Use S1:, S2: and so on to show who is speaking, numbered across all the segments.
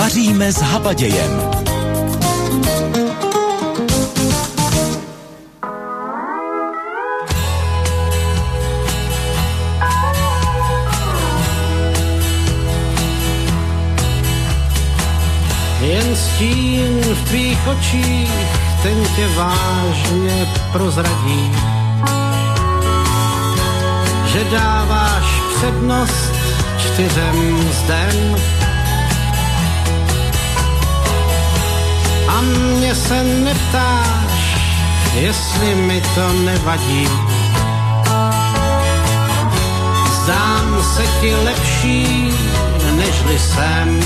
S1: Vaříme s Hapadějem.
S2: Jen stín v tvých očích, ten tě vážně prozradí, že dáváš přednost 4 zdem. A mě se neptáš, jestli mi to nevadí. Zdám se ti lepší, nežli jsem.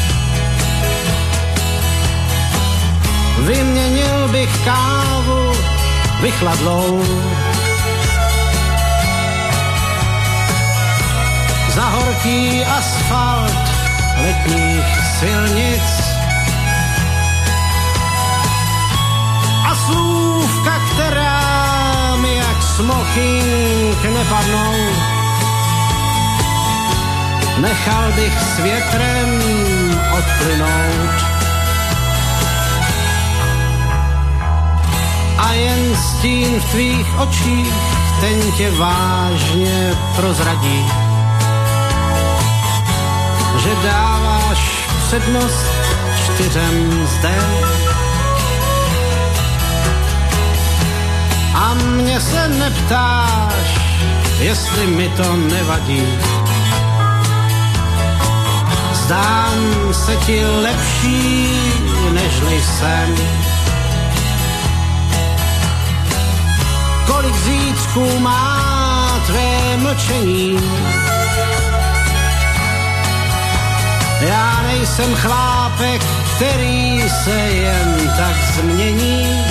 S2: Vyměnil bych kávu vychladlou za horký asfalt letních silnic a slůvka, která mi jak smoking nepadnou. Nechal bych s větrem odplynout a jen stín v tvých očích, ten tě vážně prozradí, že dáváš přednost 4 zdem. A mě se neptáš, jestli mi to nevadí. Zdám se ti lepší, nežli jsem. Kolik zítřků má tvé mlčení? Já nejsem chlápek, který se jen tak změní.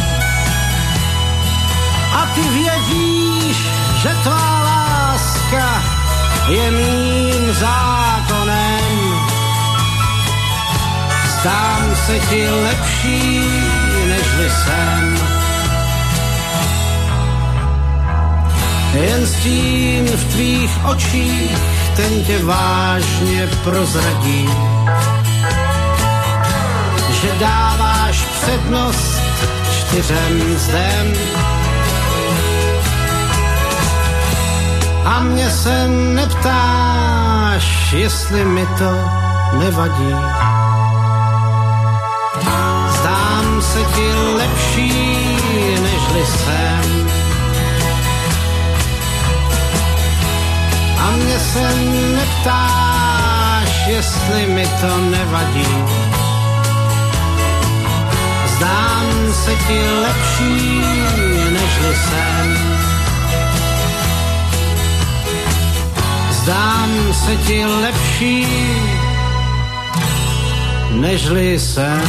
S2: A ty vědíš, že tvá láska je mým zákonem. Zdám se ti lepší, nežli jsem. Jen stín v tvých očích, ten tě vážně prozradí, že dáváš přednost 4 zdem. A mě se neptáš, jestli mi to nevadí. Zdám se ti lepší, nežli jsem. A mě se neptáš, jestli mi to nevadí. Zdám se ti lepší, nežli jsem. Zdám se ti lepší, nežli jsem.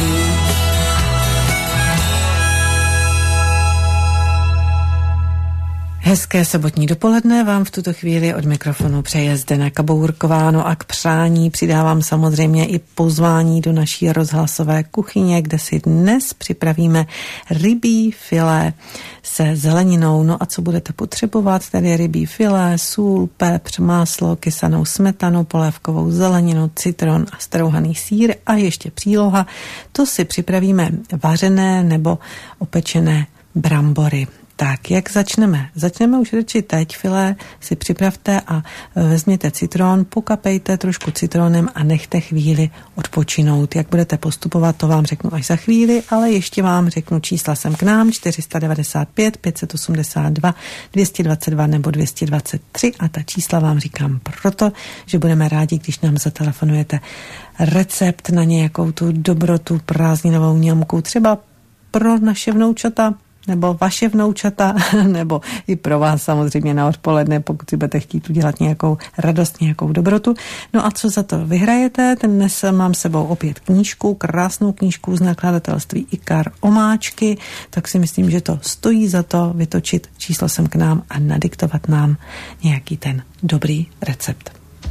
S3: Hezké sobotní dopoledne vám v tuto chvíli od mikrofonu přeje Zdena Kabourková. No a k přání přidávám samozřejmě i pozvání do naší rozhlasové kuchyně, kde si dnes připravíme rybí filé se zeleninou. No a co budete potřebovat? Tedy rybí filé, sůl, pepř, máslo, kysanou smetanu, polévkovou zeleninu, citron a strouhaný sýr a ještě příloha. To si připravíme vařené nebo opečené brambory. Tak, jak začneme? Začneme už radši teď. Filé si připravte a vezměte citron, pokapejte trošku citronem a nechte chvíli odpočinout. Jak budete postupovat, to vám řeknu až za chvíli, ale ještě vám řeknu čísla sem k nám 495, 582, 222 nebo 223 a ta čísla vám říkám proto, že budeme rádi, když nám zatelefonujete recept na nějakou tu dobrotu prázdninovou ňamku, třeba pro naše vnoučata, nebo vaše vnoučata, nebo i pro vás samozřejmě na odpoledne, pokud si budete chtít udělat nějakou radost, nějakou dobrotu. No a co za to vyhrajete? Dnes mám sebou opět knížku, krásnou knížku z nakladatelství Ikar Omáčky, tak si myslím, že to stojí za to vytočit číslo sem k nám a nadiktovat nám nějaký ten dobrý recept.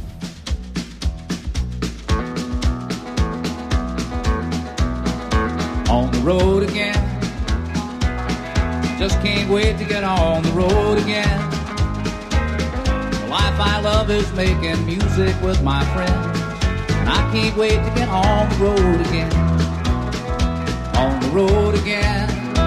S4: On the road again. Just can't wait to get on the road again. The life I love is making music with my friends, and I can't wait to get on the road again. On the road again.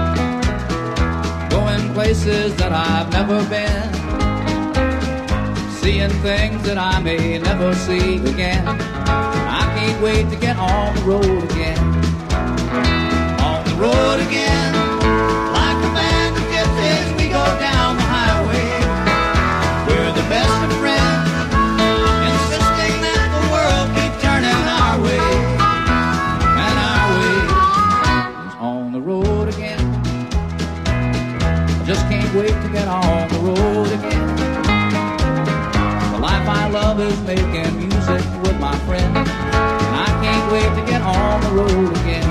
S4: Going places that I've never been. Seeing things that I may never see again. I can't wait to get on the road again. On the road again. Like a band of gypsies we go down the highway. We're the best of friends, insisting that the world keep turning our way. And our way is on the road again. I just can't wait to get on the road again. The life I love is making music with my friends, and I can't wait to get on the road again.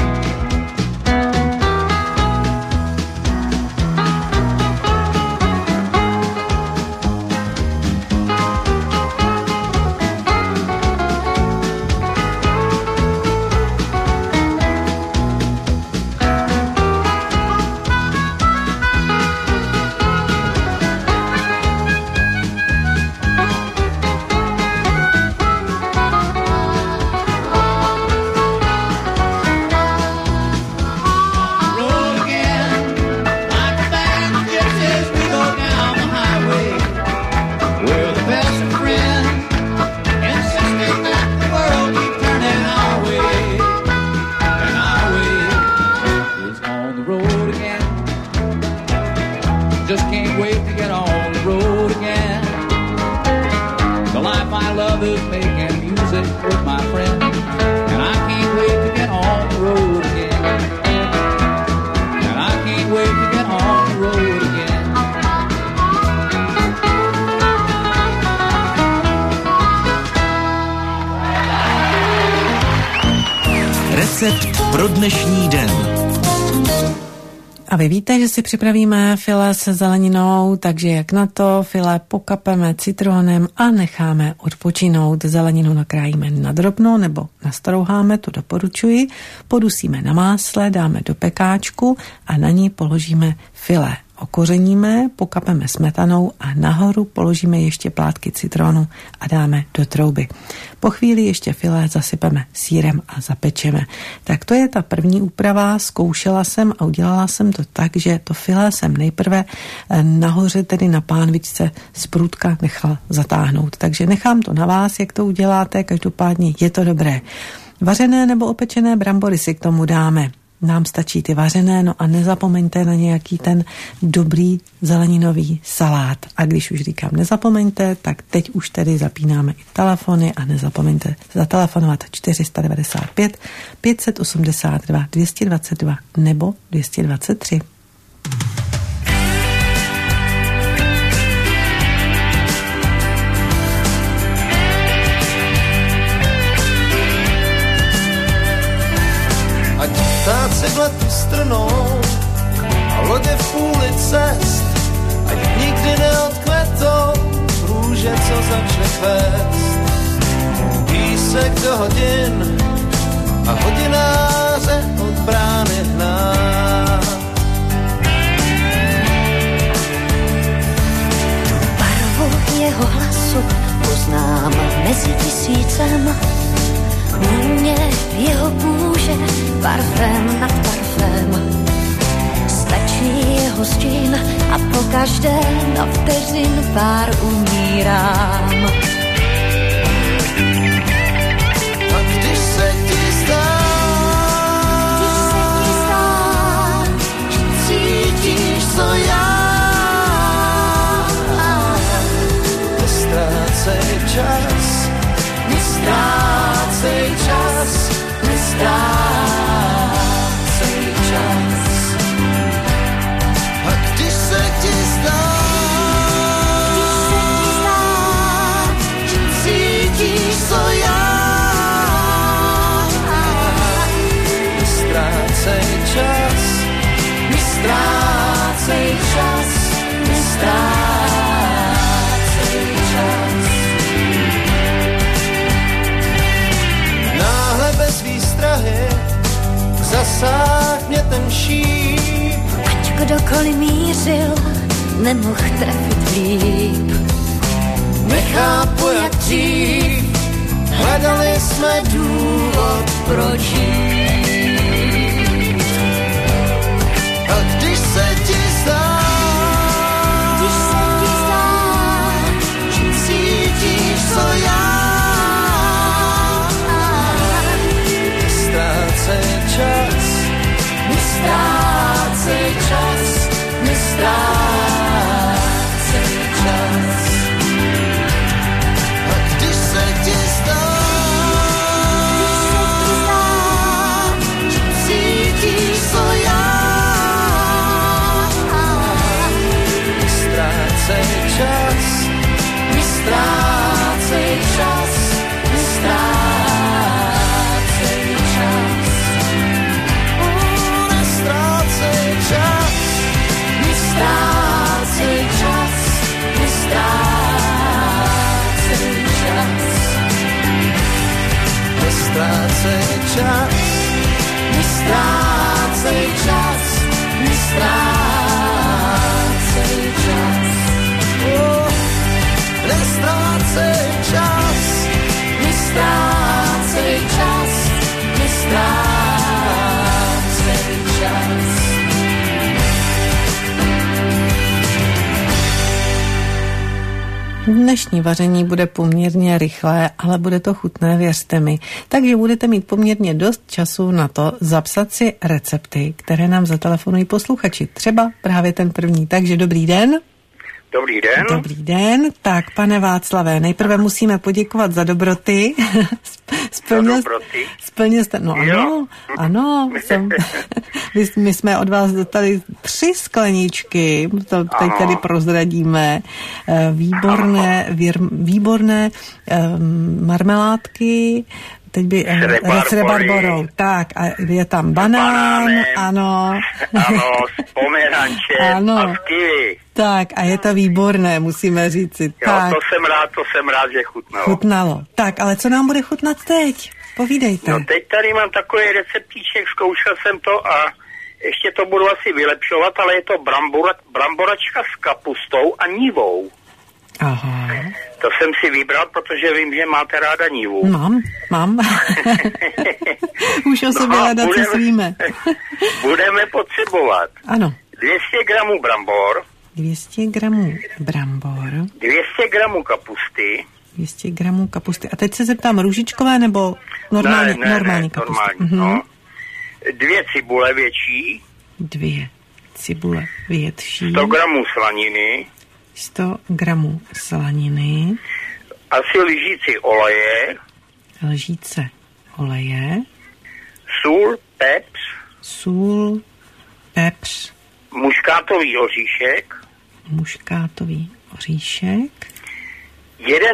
S1: Pro dnešní den.
S3: A vy víte, že si připravíme filé se zeleninou, takže jak na to, filé pokapeme citronem a necháme odpočinout. Zeleninu nakrájíme na drobno nebo nastrouháme, to doporučuji. Podusíme na másle, dáme do pekáčku a na ní položíme filé. Okořeníme, pokapeme smetanou a nahoru položíme ještě plátky citronu a dáme do trouby. Po chvíli ještě filé zasypeme sýrem a zapečeme. Tak to je ta první úprava, zkoušela jsem a udělala jsem to tak, že to filé jsem nejprve nahoře, tedy na pánvičce z průdka nechala zatáhnout. Takže nechám to na vás, jak to uděláte, každopádně je to dobré. Vařené nebo opečené brambory si k tomu dáme. Nám stačí ty vařené, no a nezapomeňte na nějaký ten dobrý zeleninový salát. A když už říkám nezapomeňte, tak teď už tedy zapínáme i telefony a nezapomeňte zatelefonovat 495 582 222 nebo 223.
S5: Ptáci v letu strnou a lodě v půli cest, ať nikdy neodkvetou růže, co začne kvést. Písek do hodin a hodináře od brány hná.
S6: Barvu jeho hlasu poznám mezi tisícem. Mě jeho kůže parfém nad parfém. Stačí jeho stín a pokaždé na vteřin pár umírám.
S5: A když se ti zdá, že cítíš, co já, nestrácej čas, nestrácej čas, nestrácej čas. A když se ti zdá, že cítíš, co já, nestrácej čas, nestrácej čas, nestrácej čas. Náhle bez výstrahy zasáh mě ten šíp.
S6: Ať kdokoliv mířil, nemohl trefit líp.
S5: Nechápu, jak dřív hledali jsme důvod proč žít. A když se ti zdá, že cítíš, co já, nestrácej čas, nestrácej čas, nestrácej čas. A když se ti zdá, že cítíš, co já, nestrácej čas, nestrácej čas, nestrácej čas. Nestrácej čas, nestrácej čas, nestrácej čas. Nestrácej čas, nestrácej čas, nestrácej čas. Nestrácej čas, nestrácej čas, nestrácej čas.
S3: Dnešní vaření bude poměrně rychlé, ale bude to chutné, věřte mi. Takže budete mít poměrně dost času na to zapsat si recepty, které nám zatelefonují posluchači. Třeba právě ten první. Takže dobrý den.
S7: Dobrý den.
S3: Dobrý den. Tak, pane Václavé, nejprve musíme poděkovat za dobroty. Splnil jste, no ano, my jsme od vás dostali 3 skleničky, to teď tady prozradíme, výborné marmeládky, teď by s rebarborou. Tak, a je tam banán, ano.
S7: Ano, s pomerančem a s kiwi.
S3: Tak, a je to výborné, musíme říci.
S7: Jo,
S3: tak.
S7: to jsem rád, že chutnalo.
S3: Chutnalo. Tak, ale co nám bude chutnat teď? Povídejte.
S7: No teď tady mám takový receptíček, zkoušel jsem to a ještě to budu asi vylepšovat, ale je to bramboračka s kapustou a nivou.
S3: Aha.
S7: To jsem si vybral, protože vím, že máte ráda nivu.
S3: Mám. Už o sobě hledat se svíme.
S7: Budeme potřebovat.
S3: Ano.
S7: 200 gramů brambor.
S3: 200 gramů brambor.
S7: 200 gramů kapusty.
S3: 200 gramů kapusty. A teď se zeptám, růžičkové nebo normální kapusty?
S7: No. 2 cibule větší.
S3: 2 cibule větší.
S7: 100 gramů slaniny.
S3: 100 gramů slaniny.
S7: Asi lžíci oleje.
S3: Lžíce oleje.
S7: Sůl,
S3: pepř.
S7: Muškátový oříšek. 1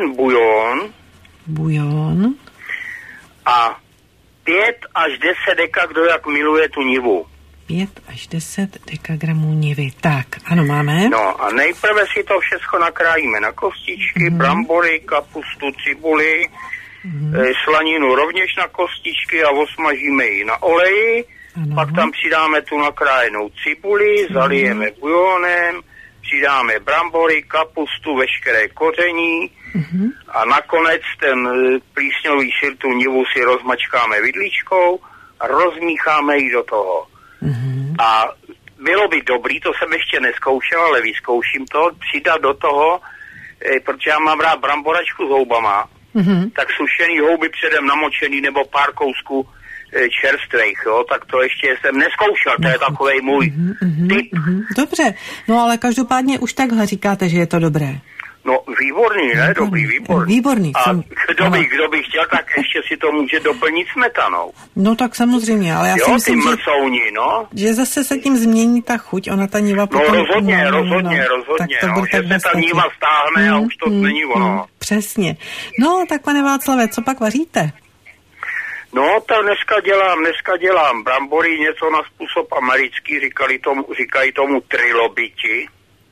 S7: bujon. A 5 až 10 deka, kdo jak miluje tu nivu. 5
S3: až 10 dekagramů nivy. Tak, ano, máme.
S7: No a nejprve si to všechno nakrájíme na kostičky, brambory, kapustu, cibuli, slaninu rovněž na kostičky a osmažíme ji na oleji. Ano. Pak tam přidáme tu nakrájenou cibuli, zalijeme bujonem, přidáme brambory, kapustu, veškeré koření a nakonec ten plísňový syr, tu nivu si rozmačkáme vidličkou a rozmícháme ji do toho. A bylo by dobrý, to jsem ještě neskoušel, ale vyzkouším to, přidat do toho, protože já mám rád bramboračku s houbama, tak sušený houby předem namočený nebo pár kousků čerstvejch, jo, tak to ještě jsem neskoušel, to je takovej můj tip.
S3: Dobře, no ale každopádně už takhle říkáte, že je to dobré.
S7: No, výborný, ne?
S3: Výborný.
S7: A kdo by chtěl, tak ještě si to může doplnit smetanou.
S3: No tak samozřejmě, ale já si myslím, že zase se tím změní ta chuť, ona ta niva potom...
S7: No rozhodně, že se ta niva stáhne a už to není ono.
S3: Přesně. No, tak pane Václave, co pak vaříte?
S7: No, tak dneska dělám brambory, něco na způsob americký, říkají tomu trilobiti.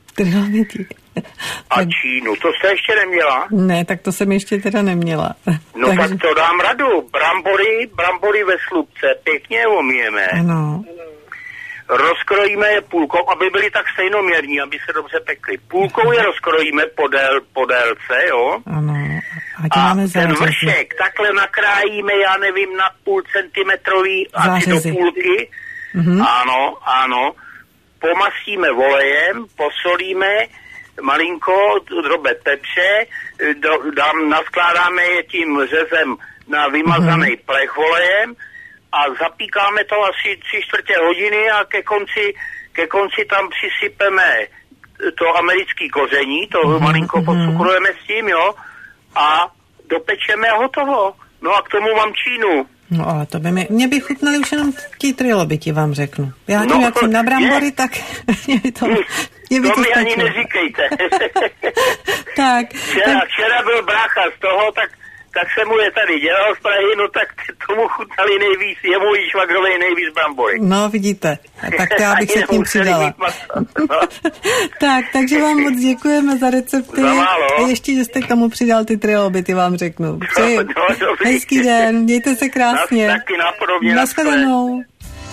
S7: A čínu, to jste ještě neměla?
S3: Ne, tak to jsem ještě teda neměla.
S7: No takže... tak to dám radu. Brambory ve slupce, pěkně omijeme.
S3: Ano.
S7: Rozkrojíme je půlkou, aby byly tak stejnoměrní, aby se dobře pekly. Půlkou je rozkrojíme po délce, jo?
S3: Ano.
S7: A ten vršek takhle nakrájíme, já nevím, na půl centimetrový, asi do půlky. Ano. Pomasíme olejem, posolíme, malinko, drobet pepře, naskládáme je tím řezem na vymazaný plech olejem a zapíkáme to asi 3/4 hodiny a ke konci tam přisypeme to americký koření, to malinko podcukrujeme s tím, jo, a dopečeme a hotovo. No a k tomu mám čínu.
S3: No ale to by mě by chutnali už jenom ti trilobiti, vám řeknu. Já tím, jak jsem na brambory, tak mě by to
S7: mi ani neříkejte.
S3: Tak.
S7: Včera byl brácha z toho, tak se mu je tady dělal z Prahy, no tak tomu chutnali nejvíc, jemu i švagrovej nejvíc brambory.
S3: No vidíte, tak to já bych se k ním přidala. Tak, takže vám moc děkujeme za recepty. A ještě, že jste k tomu přidal ty trilobity, vám řeknu. Přeji hezký den, mějte se krásně.
S7: Taky napodobně.
S3: Naschledanou.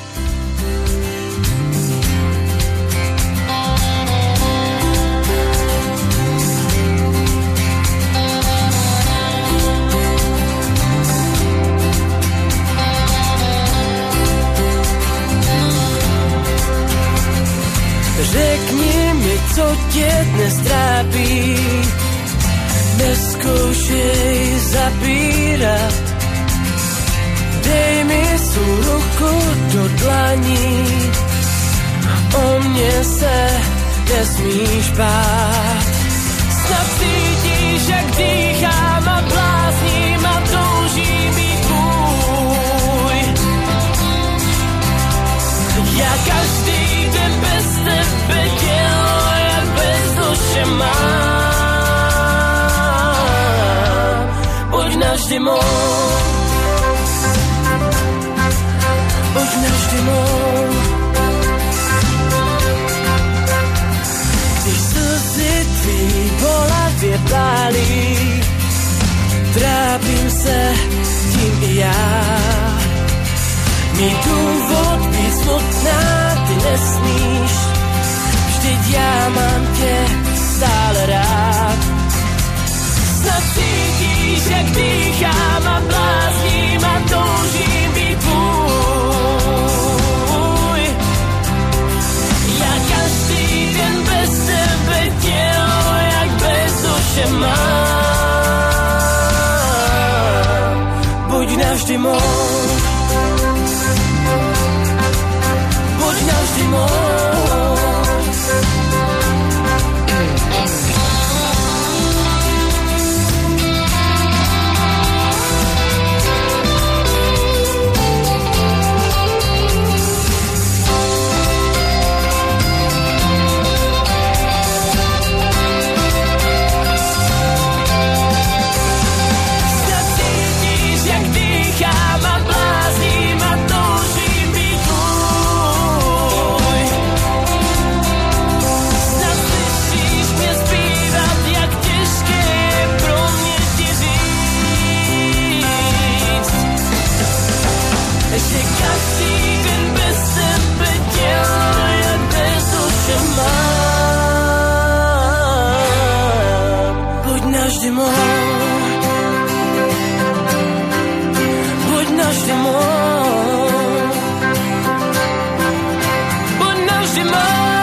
S8: Řekni mi, co tě dnes trápí, nezkoušej zapírat. Dej mi svou ruku do dlaní, o mě se nesmíš bát. Snad cítíš, jak dýchám a blázním a toužím být tvůj. Já každý den bez tebe tělo, jak bez duše mám. Buď navždy mou, buď navždy mou. Když slzy tvý bolavě pálí, trápím se tím i já. Mít důvod být smutná ty nesmíš, vždyť já mám tě stále rád. Snad cítíš, jak dýchám a blázním a toužím být tvůj. Já každý den bez tebe tělo, jak bez duše mám. Buď navždy mou, buď navždy mou. Buď navždy mou, buď navždy mou, buď navždy mou,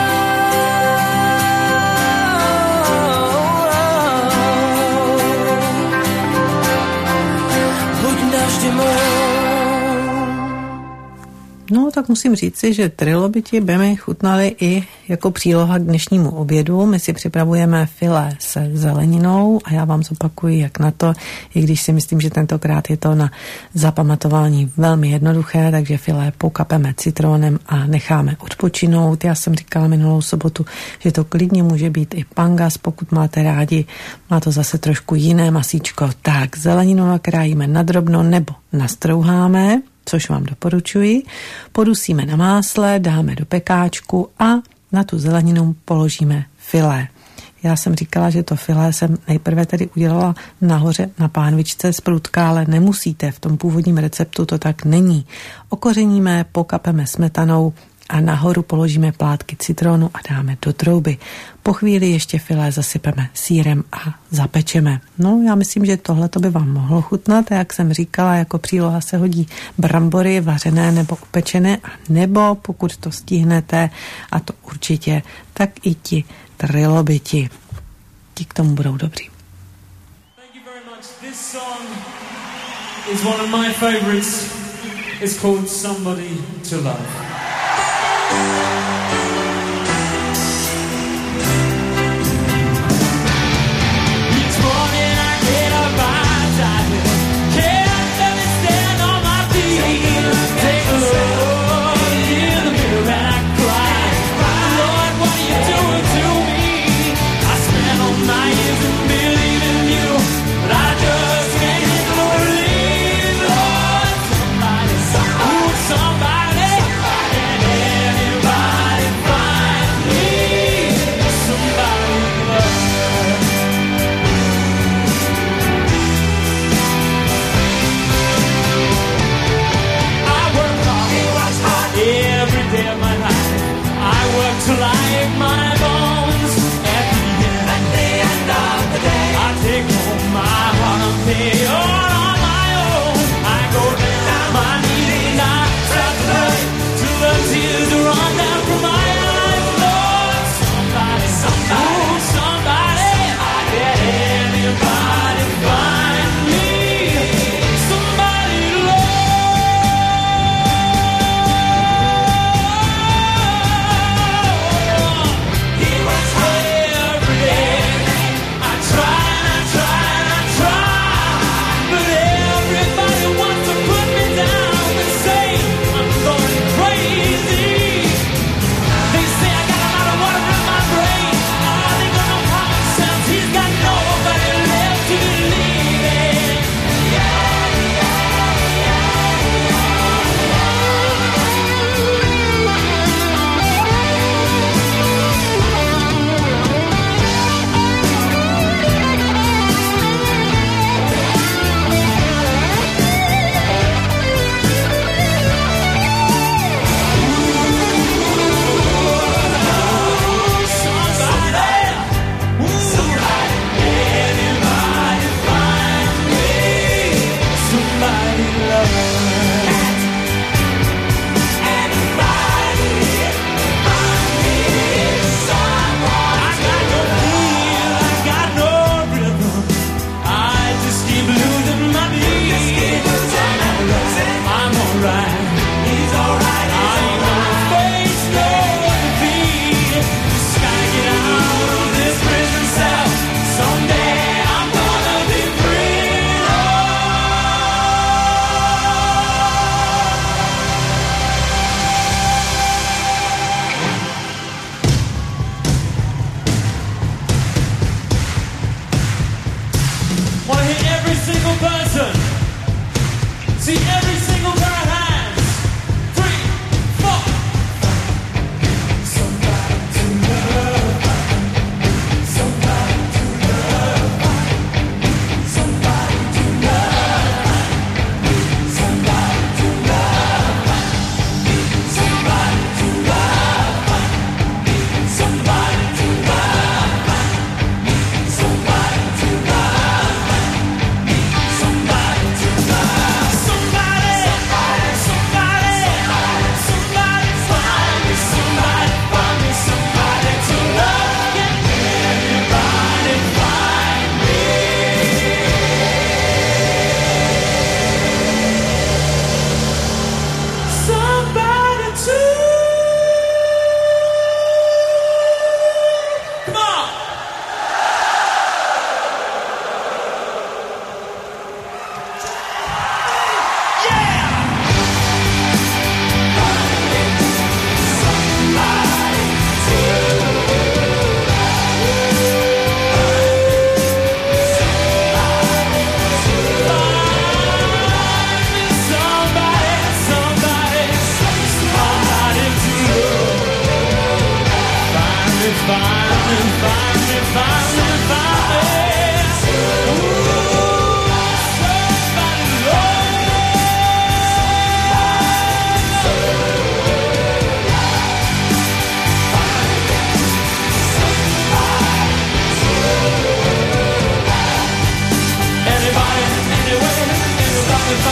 S8: buď navždy mou.
S3: No, tak musím říci, že trilobiti by mi chutnaly i jako příloha k dnešnímu obědu. My si připravujeme filé se zeleninou a já vám zopakuji, jak na to, i když si myslím, že tentokrát je to na zapamatování velmi jednoduché, takže filé pokapeme citronem a necháme odpočinout. Já jsem říkala minulou sobotu, že to klidně může být i pangas, pokud máte rádi. Má to zase trošku jiné masíčko. Tak, zeleninu nakrájíme na drobno nebo nastrouháme, což vám doporučuji. Podusíme na másle, dáme do pekáčku a na tu zeleninu položíme filé. Já jsem říkala, že to filé jsem nejprve tedy udělala nahoře na pánvičce z prudka, ale nemusíte, v tom původním receptu to tak není. Okořeníme, pokapeme smetanou a nahoru položíme plátky citronu a dáme do trouby. Po chvíli ještě filé zasypeme sýrem a zapečeme. No, já myslím, že tohle to by vám mohlo chutnat a jak jsem říkala, jako příloha se hodí brambory vařené nebo upečené, a nebo pokud to stihnete, a to určitě, tak i ti trilobiti. Ti k tomu budou dobří.
S8: This song is one of my favorites. It's called Somebody to Love. Each morning I get up, I can't let me stand on my feet. Take a look in the mirror and I cry. Lord, what are you doing to me? I spent all my years in believing you, but I just can't believe, Lord, somebody, and anybody.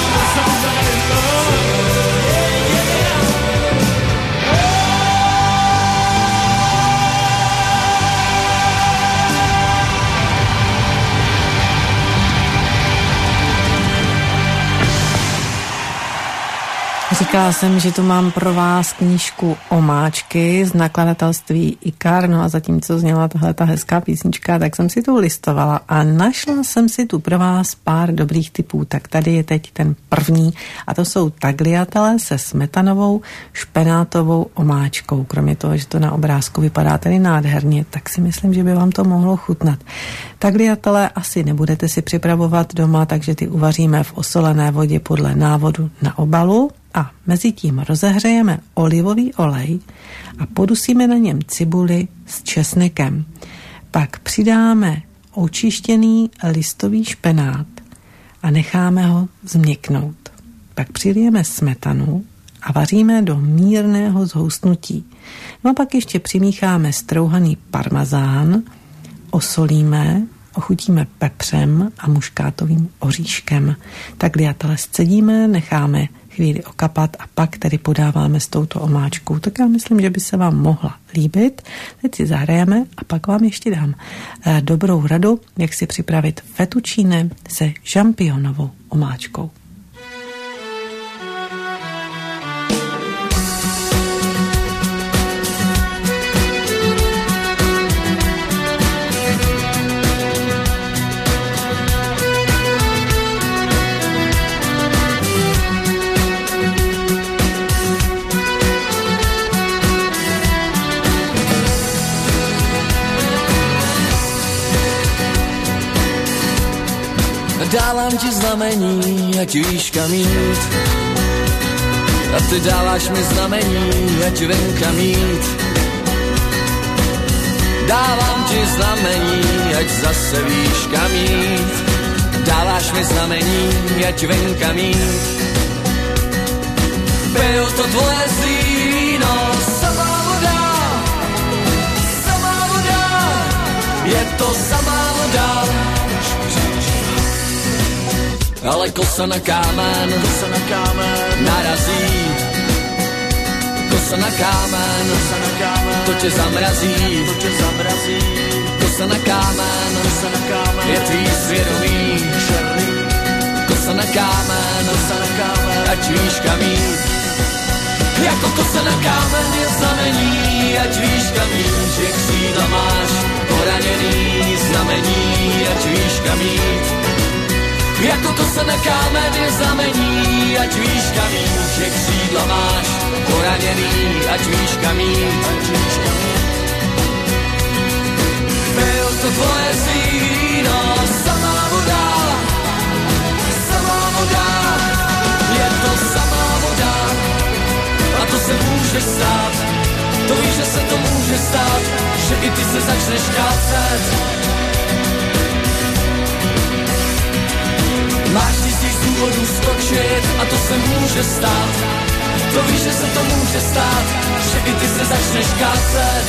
S3: Říkala jsem, že tu mám pro vás knížku Omáčky z nakladatelství Ikar, no a zatímco zněla tahleta hezká písnička, tak jsem si tu listovala a našla jsem si tu pro vás pár dobrých tipů. Tak tady je teď ten první a to jsou tagliatelle se smetanovou špenátovou omáčkou. Kromě toho, že to na obrázku vypadá tady nádherně, tak si myslím, že by vám to mohlo chutnat. Tagliatelle asi nebudete si připravovat doma, takže ty uvaříme v osolené vodě podle návodu na obalu. A mezi tím rozehřejeme olivový olej a podusíme na něm cibuli s česnekem. Pak přidáme očištěný listový špenát a necháme ho změknout. Pak přilijeme smetanu a vaříme do mírného zhoustnutí. No a pak ještě přimícháme strouhaný parmazán, osolíme, ochutíme pepřem a muškátovým oříškem. Tagliatelle scedíme, necháme chvíli okapat a pak tedy podáváme s touto omáčkou. Tak já myslím, že by se vám mohla líbit. Teď si zahrajeme a pak vám ještě dám dobrou radu, jak si připravit fettuccine se žampionovou omáčkou.
S9: Dávám ti znamení, ať víš kam jít. A ty dáváš mi znamení, ať vím kam jít. Dávám ti znamení, ať zase víš kam jít. Dáváš mi znamení, ať vím kam jít. Piju to tvoje víno, samá voda, je to samá voda. Ale kosa na kámen narazí. Kosa na kámen, to tě zamrazí. Kosa na kámen, je tvý svědomí. Kosa na kámen, ať víš kam jít. Jako kosa na kámen je znamení, ať víš kam jít. Že křídla máš poraněný, znamení, ať víš kam jít. Jako kosa na kámen je znamení, ať víš kam jít, že křídla máš poraněný, ať víš kam jít. Piju to tvoje víno, samá voda, je to samá voda. A to se může stát, to víš, že se to může stát, že i ty se začneš kácet. Máš tisíc důvodů skočit a to se může stát. To víš, že se to může stát, že i ty se začneš kácet.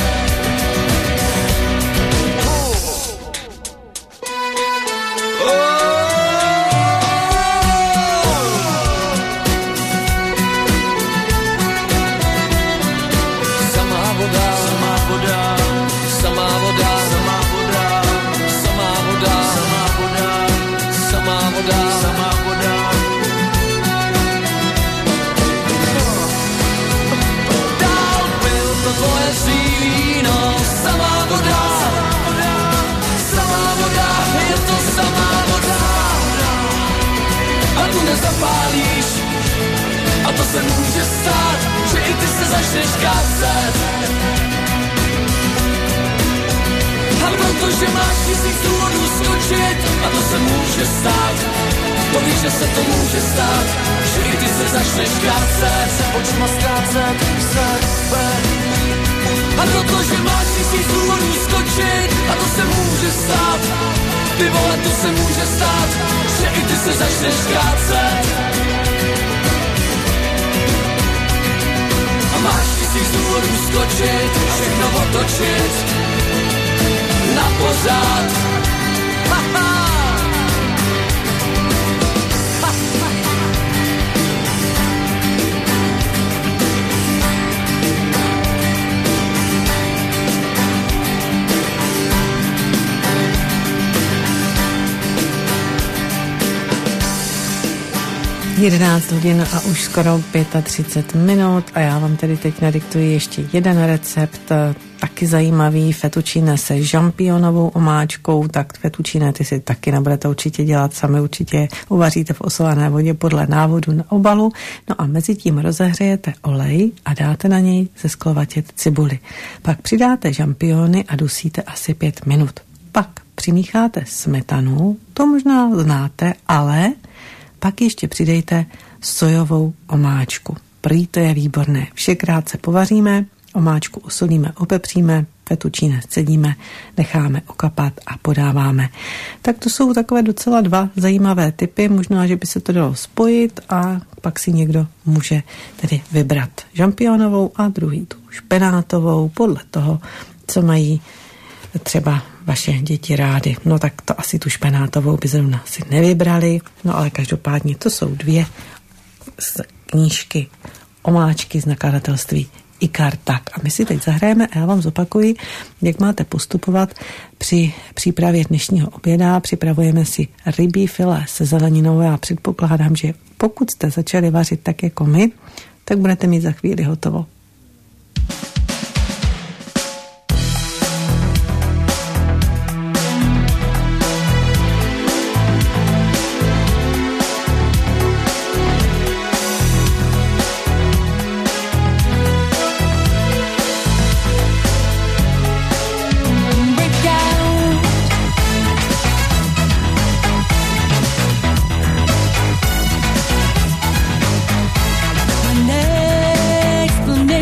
S9: Samá voda, samá voda, samá voda, samá voda, samá voda, samá voda. Samá voda. Dál pil to tvoje víno, samá voda, je to samá voda. A tu nezapálíš, a to se může stát, že i ty se začneš kácet. A protože máš tisíc důvodů skočit, a to se může stát, to víš, že se to může stát, že i ty se začneš kácet, očima ztrácet sebe. A protože máš tisíc důvodů skočit, a to se může stát, ty vole, to se může stát, že i ty se začneš kácet. A máš tisíc důvodů skočit, všechno otočit na pořád.
S3: 11 hodin a už skoro 35 minut a já vám tedy teď nadiktuji ještě jeden recept, taky zajímavý, fettuccine se žampionovou omáčkou, tak fettuccine ty si taky nebudete určitě dělat sami, určitě uvaříte v osolané vodě podle návodu na obalu, no a mezi tím rozehřejete olej a dáte na něj zesklovatět cibuli. Pak přidáte žampiony a dusíte asi 5 minut. Pak přimícháte smetanu, to možná znáte, ale pak ještě přidejte sojovou omáčku. Prý to je výborné. Vše krátce povaříme, omáčku usolíme, opepříme, fettuccine scedíme, necháme okapat a podáváme. Tak to jsou takové docela dva zajímavé typy. Možná, že by se to dalo spojit a pak si někdo může tedy vybrat žampionovou a druhý tu špenátovou podle toho, co mají třeba vaše děti rády. No tak to asi tu špenátovou by zrovna si nevybrali, no ale každopádně to jsou dvě z knížky omáčky z nakladatelství Ikar. Tak a my si teď zahrajeme a já vám zopakuji, jak máte postupovat při přípravě dnešního oběda. Připravujeme si rybí filé se zeleninou. Já předpokládám, že pokud jste začali vařit tak jako my, tak budete mít za chvíli hotovo.
S8: Explanation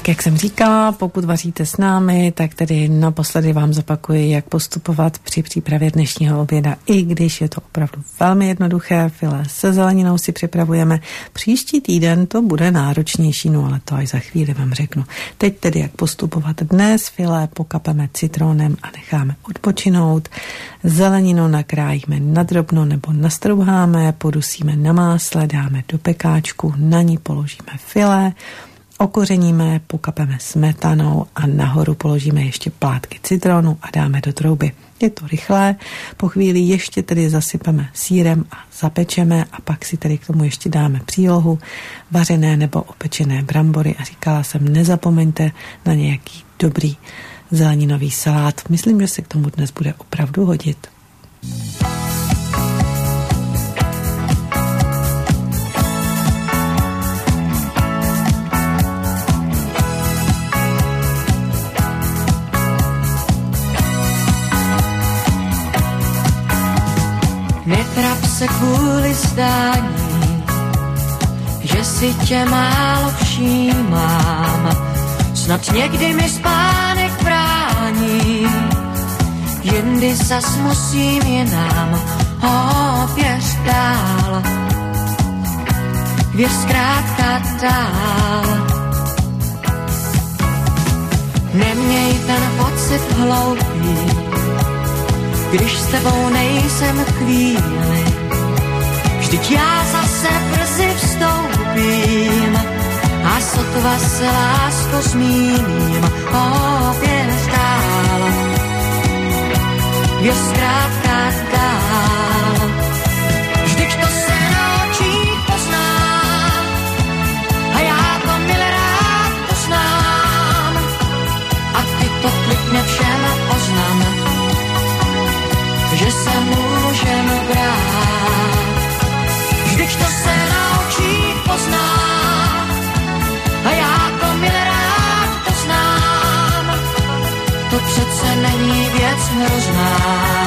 S3: Tak, jak jsem říkala, pokud vaříte s námi, tak tedy naposledy vám zopakuji, jak postupovat při přípravě dnešního oběda, i když je to opravdu velmi jednoduché. Filé se zeleninou si připravujeme. Příští týden to bude náročnější, no ale to až za chvíli vám řeknu. Teď tedy, jak postupovat dnes. Filé pokapeme citronem a necháme odpočinout. Zeleninu nakrájíme nadrobno nebo nastrouháme, podusíme na másle, dáme do pekáčku, na ní položíme filé, okořeníme, pokapeme smetanou a nahoru položíme ještě plátky citronu a dáme do trouby. Je to rychlé, po chvíli ještě tedy zasypeme sýrem a zapečeme a pak si tedy k tomu ještě dáme přílohu, vařené nebo opečené brambory a říkala jsem, nezapomeňte na nějaký dobrý zeleninový salát. Myslím, že se k tomu dnes bude opravdu hodit.
S10: Netrap se kvůli zdání, že si tě málo všímám. Snad někdy mi spánek brání, jindy zas musím jinam opět dál. Věř zkrátka dál. Neměj ten pocit hloupý, když s tebou nejsem chvíli. Vždyť já zase brzy vstoupím a sotva se lásko zmíním opět dál. Věř zkrátka dál. Vždyť to se na očích pozná a já to milé rád poznám a ty to klidně všem oznám, že se můžeme brát. Vždyť to se na očích pozná a já to milé rád poznám. To přece není věc hrozná,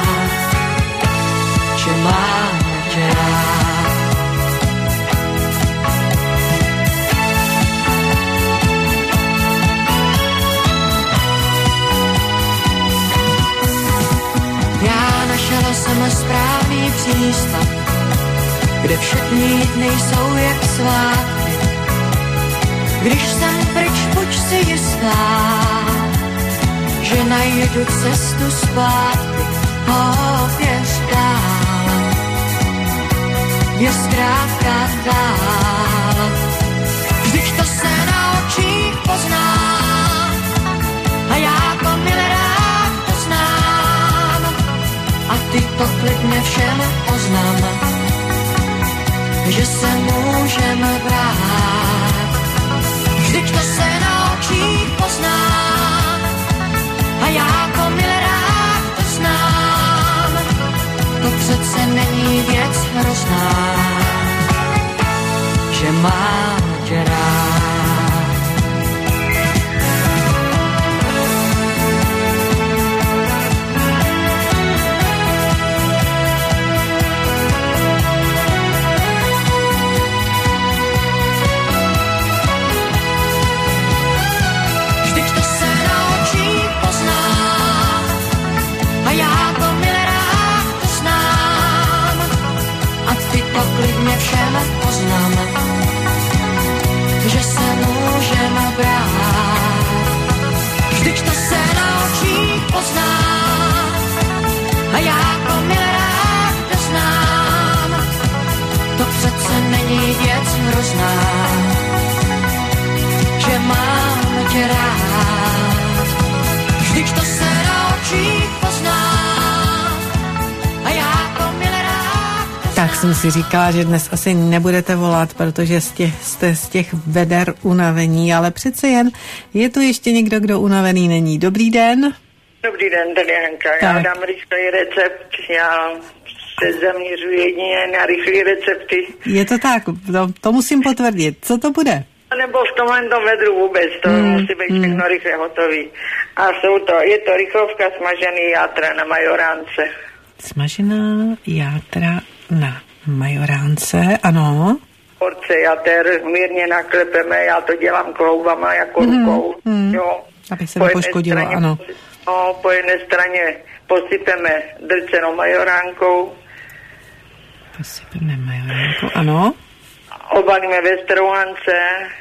S10: že máme tě rád. Já našel jsem správný přístav, kde všechny dny jsou jak svátky. Když jsem pryč, buď si jistá, že najdu cestu zpátky opět dál. Věř zkrátka dál. Vždyť to se na očích pozná a já to milé rád poznám a ty to klidně všem oznám, že se můžeme brát. Vždyť to se na očích pozná a já to milé rád poznám. To přece není věc hrozná, že mám tě rád. Klidně všem poznám, že se můžeme brát. Vždyť to se na očích pozná a já to milé rád poznám. To přece není věc hrozná, že mám tě rád. Vždyť to se na očích pozná a já to milé rád.
S3: Tak jsem si říkala, že dnes asi nebudete volat, protože jste z těch veder unavení, ale přece jen je tu ještě někdo, kdo unavený není. Dobrý den.
S11: Dobrý den, tady Hanka. Já dám rychlý recept. Já se zaměřuji jedině na rychlé recepty.
S3: Je to tak, to musím potvrdit. Co to bude?
S11: Nebo v tomhle vedru vůbec, to musí být všechno rychle hotový. A je to rychlovka smažený játra na majoránce.
S3: Smažená játra na majoránce, ano.
S11: porce jater, mírně naklepeme, já to dělám kloubama jako rukou, jo.
S3: Aby se nepoškodilo, ano.
S11: No, po jedné straně posypeme drcenou majoránkou.
S3: Posypeme majoránkou, ano.
S11: Obalíme ve strouhance.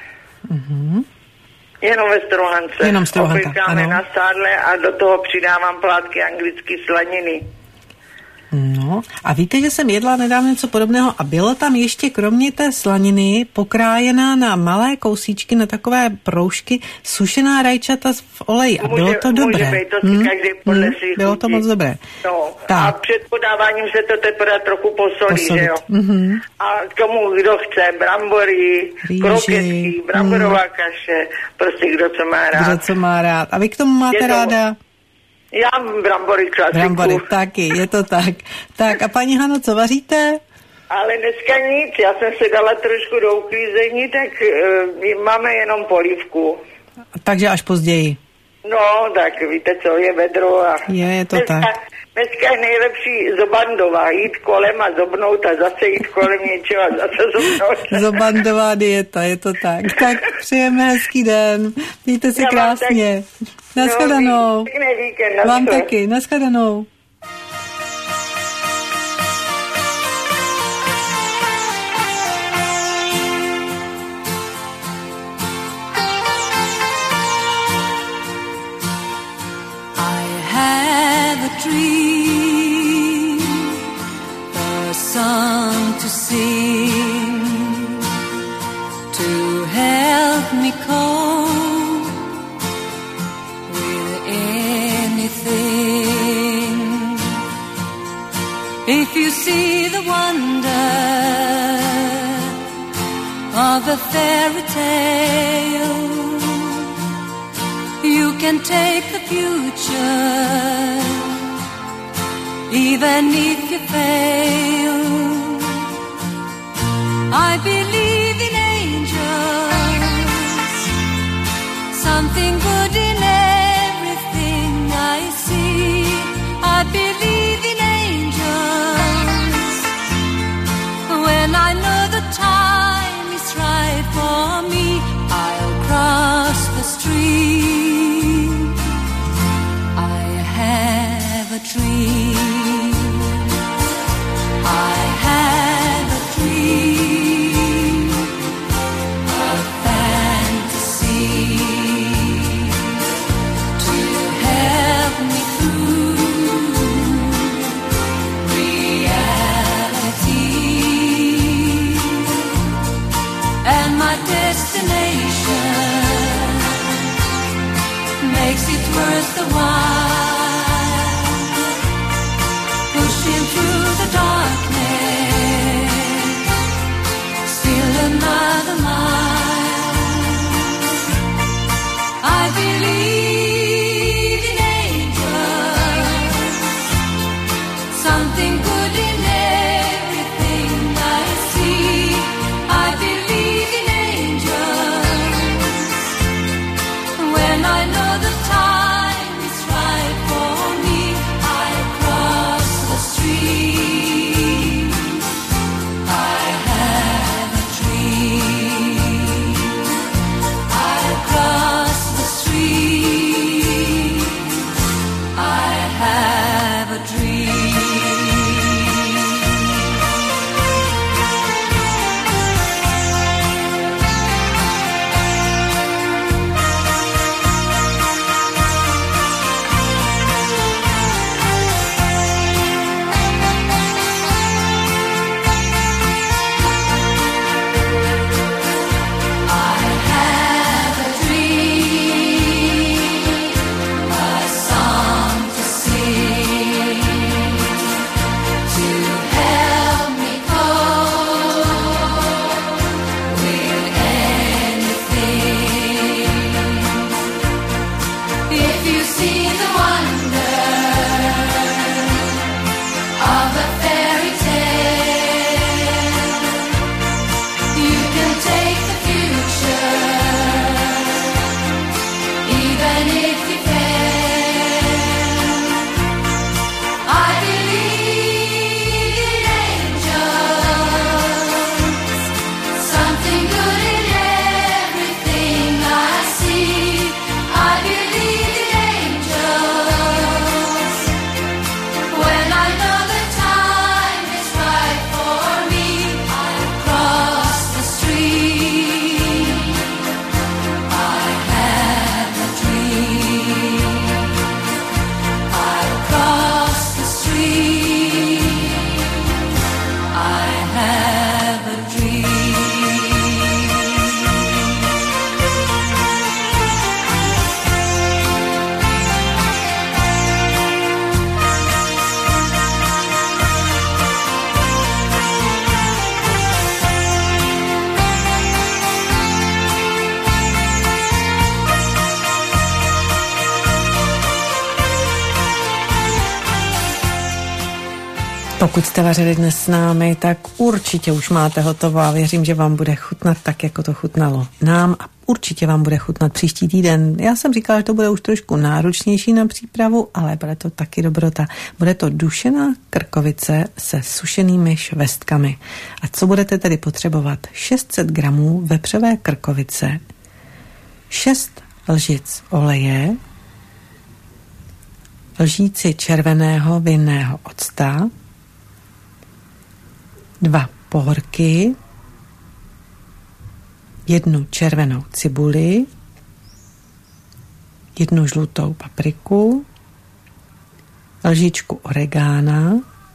S11: Jenom ve strouhance.
S3: Jenom strouhanka,
S11: opěkáme na sádle a do toho přidávám plátky anglické slaniny.
S3: No, a víte, že jsem jedla nedávno něco podobného a bylo tam ještě kromě té slaniny pokrájená na malé kousíčky, na takové proužky, sušená rajčata v oleji a bylo to dobré.
S11: Může být, to si každý podle svých
S3: bylo to
S11: chutí.
S3: moc dobré.
S11: No,
S3: Tak.
S11: a před podáváním se to teprve trochu posolí, že jo? A k tomu, kdo chce, brambory,
S3: Rýži,
S11: kroketky, bramborová kaše, prostě kdo co má rád.
S3: Kdo co má rád. A vy k tomu máte
S11: Je to-
S3: ráda?
S11: Já brambory klasiku.
S3: Brambory, taky, je to tak. Tak a paní Hano, co vaříte?
S11: Ale dneska nic, já jsem se dala trošku do uklízení, tak máme jenom polívku.
S3: Takže až později.
S11: No, tak víte co, je vedro a...
S3: Je to
S11: dneska,
S3: tak.
S11: Dneska je nejlepší zobandová, jít kolem a zobnout a zase jít kolem něčeho a zase zobnout.
S3: Zobandová dieta, je to tak. Tak přejeme hezký den. Mějte se
S11: Já vám
S3: krásně. Naschledanou.
S11: Pěkný víkend,
S3: Vám
S11: naschle.
S3: taky. Naschledanou.
S10: I have a dream, a song to sing, to help me cope with anything. If you see the wonder of a fairy tale, you can take the future, even if you fail. I believe in angels, something good in everything I see. I believe in angels, when I know the time is right for me, I'll cross the stream. I have a dream. I have a dream, a fantasy to help me through
S3: Pokud jste vařili dnes s námi, tak určitě už máte hotovo a věřím, že vám bude chutnat tak, jako to chutnalo nám a určitě vám bude chutnat příští týden. Já jsem říkala, že to bude už trošku náročnější na přípravu, ale bude to taky dobrota. Bude to dušená krkovice se sušenými švestkami. A co budete tedy potřebovat? 600 gramů vepřové krkovice, 6 lžic oleje, lžíci červeného vinného octa, 2 pohorky, 1 červenou cibuli, 1 žlutou papriku, lžičku oregána,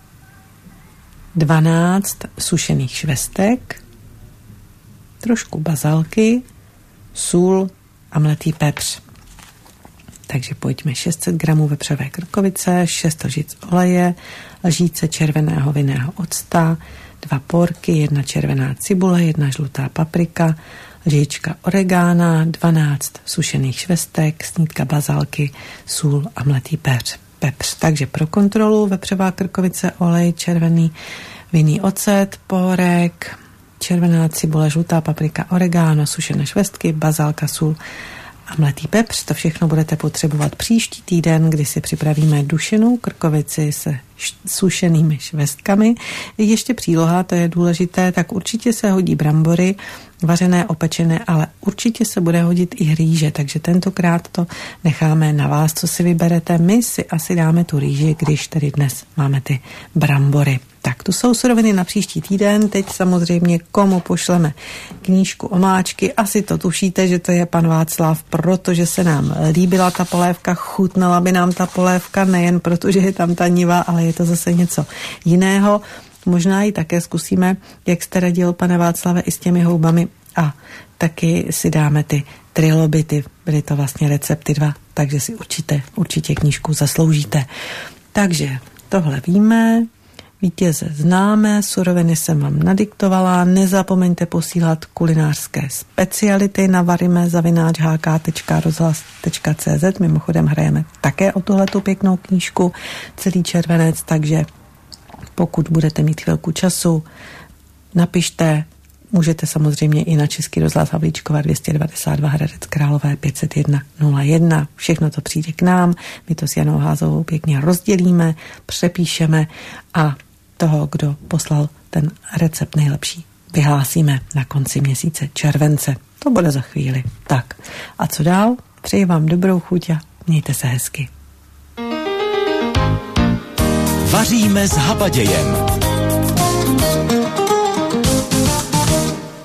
S3: 12 sušených švestek, trošku bazalky, sůl a mletý pepř. Takže pojďme 600 gramů vepřové krkovice, 6 lžic oleje, lžíce červeného vinného octa, 2 porky, 1 červená cibule, 1 žlutá paprika, lžička oregána, 12 sušených švestek, snídka bazalky, sůl a mletý pepř. Takže pro kontrolu vepřová krkovice, olej, červený vinný ocet, porek, červená cibule, žlutá paprika, oregano, sušené švestky, bazalka, sůl a mletý pepř. To všechno budete potřebovat příští týden, kdy si připravíme dušenou krkovici se sušenými švestkami. Ještě příloha, to je důležité, tak určitě se hodí brambory, vařené, opečené, ale určitě se bude hodit i rýže, takže tentokrát to necháme na vás, co si vyberete. My si asi dáme tu rýži, když tedy dnes máme ty brambory. Tak, to jsou suroviny na příští týden. Teď samozřejmě komu pošleme knížku Omáčky. Asi to tušíte, že to je pan Václav, protože se nám líbila ta polévka, chutnala by nám ta polévka, nejen protože je tam ta niva, ale je to zase něco jiného. Možná ji také zkusíme, jak jste radil, pane Václave, i s těmi houbami. A taky si dáme ty trilobity, byly to vlastně recepty 2, takže si určitě knížku zasloužíte. Takže tohle víme, vítěze známe, suroviny jsem vám nadiktovala, nezapomeňte posílat kulinářské speciality na varime@hk.rozhlas.cz. Mimochodem hrajeme také o tuhletu pěknou knížku Celý červenec, takže pokud budete mít chvilku času, napište, můžete samozřejmě i na Český rozhlas Havlíčkova 292 Hradec Králové 501 01. Všechno to přijde k nám, my to s Janou Házovou pěkně rozdělíme, přepíšeme a toho, kdo poslal ten recept nejlepší, vyhlásíme na konci měsíce července. To bude za chvíli. Tak, a co dál? Přeji vám dobrou chuť a mějte se hezky.
S1: Vaříme s Habadějem.